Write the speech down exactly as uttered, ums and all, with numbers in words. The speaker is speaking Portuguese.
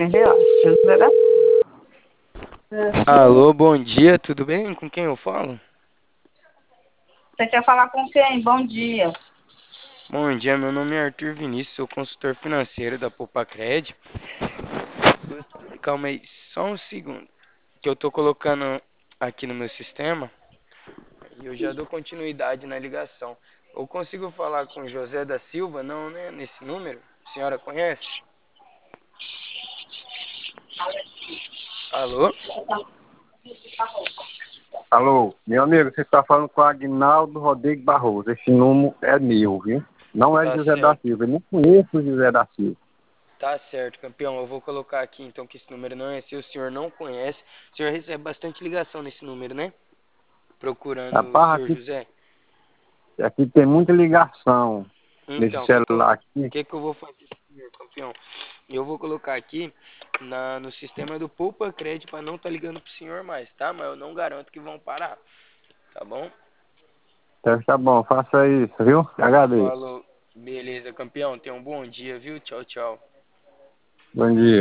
reais. José da... Alô, bom dia, tudo bem? Com quem eu falo? Você quer falar com quem? Bom dia. Bom dia, meu nome é Arthur Vinícius, sou consultor financeiro da Popacred. Calma aí, só um segundo, que eu tô colocando aqui no meu sistema e eu já dou continuidade na ligação. Eu consigo falar com José da Silva? Não, né? Nesse número? A senhora conhece? Alô? Alô, meu amigo, você está falando com o Agnaldo Rodrigues Barroso. Esse número é meu, viu? Não é Tá José da certo. Silva. Eu não conheço o José da Silva. Tá certo, campeão. Eu vou colocar aqui então que esse número não é seu, o senhor não conhece. O senhor recebe bastante ligação nesse número, né? Procurando o Rapaz, senhor aqui, José. aqui tem muita ligação nesse Então, o que que eu, celular aqui. que que eu vou fazer, senhor campeão? Eu vou colocar aqui na, no sistema do Poupa Crédito para não tá ligando pro senhor mais, tá? Mas eu não garanto que vão parar, tá bom? Então tá bom, faça isso, viu? Agradeço. Falou. Beleza, campeão. Tenha um bom dia, viu? Tchau, tchau. Bom dia.